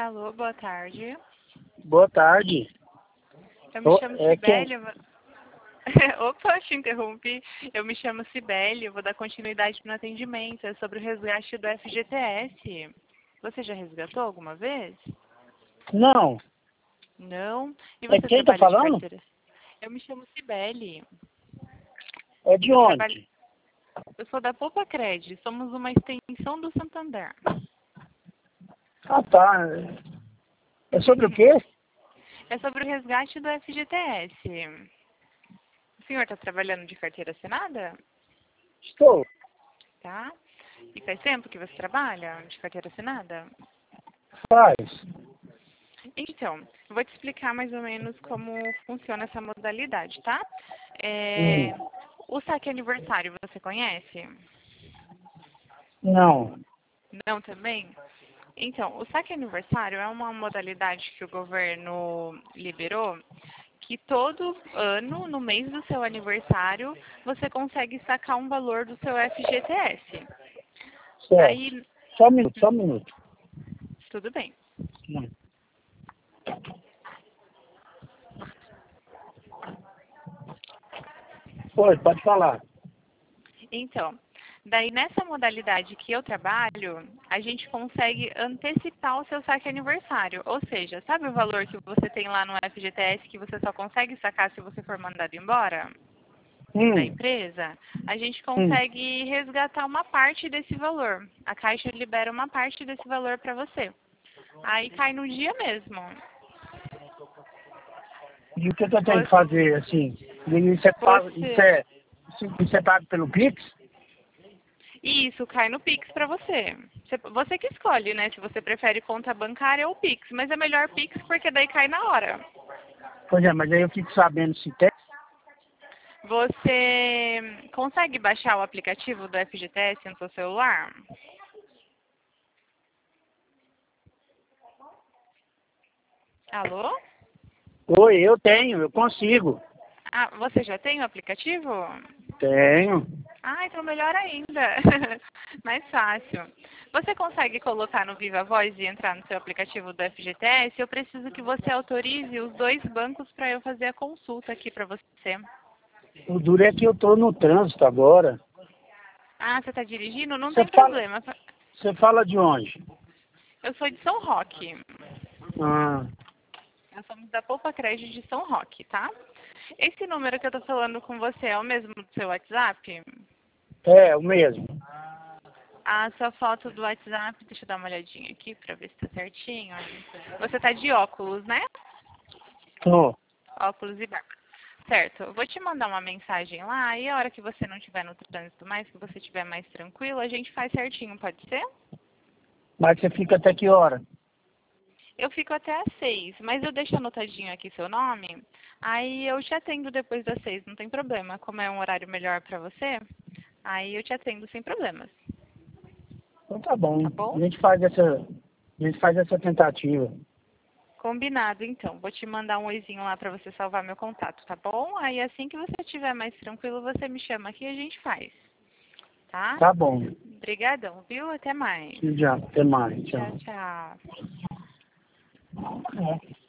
Alô, boa tarde. Boa tarde. Eu me chamo Cibele. Quem? Opa, te interrompi. Eu me chamo Cibele, eu vou dar continuidade no atendimento. É sobre o resgate do FGTS. Você já resgatou alguma vez? Não. Não? E É você quem tá trabalha de falando? carteira? Eu me chamo Cibele. É de Eu trabalho... onde? Eu sou da Poupa Cred. Somos uma extensão do Santander. Ah, tá. É sobre o quê? É sobre o resgate do FGTS. O senhor está trabalhando de carteira assinada? Estou. Tá? E faz tempo que você trabalha de carteira assinada? Faz. Então, eu vou te explicar mais ou menos como funciona essa modalidade, tá? Hum. O saque aniversário, você conhece? Não. Não também? Então, o saque aniversário é uma modalidade que o governo liberou que todo ano, no mês do seu aniversário, você consegue sacar um valor do seu FGTS. Certo. Aí, Só um minuto, só um minuto. tudo bem. Hum. Oi, pode falar. Então, daí nessa modalidade que eu trabalho, a gente consegue antecipar o seu saque aniversário. Ou seja, sabe o valor que você tem lá no FGTS que você só consegue sacar se você for mandado embora da Hum. empresa? A gente Hum. consegue resgatar uma parte desse valor. A Caixa libera uma parte desse valor para você. Aí cai no dia mesmo. E o que eu tenho que Você, fazer, assim? Isso é pago, você isso é pago pelo Pix? E isso cai no Pix para você. Você que escolhe, né? Se você prefere conta bancária ou Pix. Mas é melhor Pix porque daí cai na hora. Pois é, mas aí eu fico sabendo se tem. Você consegue baixar o aplicativo do FGTS no seu celular? Alô? Oi, eu tenho, eu consigo. Ah, você já tem o aplicativo? Tenho. Ah, então melhor ainda. Mais fácil. Você consegue colocar no Viva Voz e entrar no seu aplicativo do FGTS? Eu preciso que você autorize os dois bancos para eu fazer a consulta aqui para você. O duro é que eu tô no trânsito agora. Ah, você está dirigindo? Não Você tem fala, problema. você fala de onde? Eu sou de São Roque. Ah, Nós somos da Poupa Crédito de São Roque, tá? Esse número que eu tô falando com você é o mesmo do seu WhatsApp? é, o mesmo. A sua foto do WhatsApp, deixa eu dar uma olhadinha aqui pra ver se tá certinho. Você tá de óculos, né? Tô. Óculos e barba. Certo, eu vou te mandar uma mensagem lá e a hora que você não estiver no trânsito mais, que você estiver mais tranquilo, a gente faz certinho, pode ser? Mas você fica até que hora? Eu fico até às 6, mas eu deixo anotadinho aqui seu nome, aí eu te atendo depois das 6, não tem problema. Como é um horário melhor pra você, aí eu te atendo sem problemas, Então tá bom. tá bom? A gente faz essa tentativa. Combinado, então. Vou te mandar um oizinho lá pra você salvar meu contato, tá bom? Aí assim que você estiver mais tranquilo, você me chama aqui e a gente faz, tá? Tá bom. Obrigadão, viu? Até mais. Já, até mais. Tchau, Tchau. tchau. É.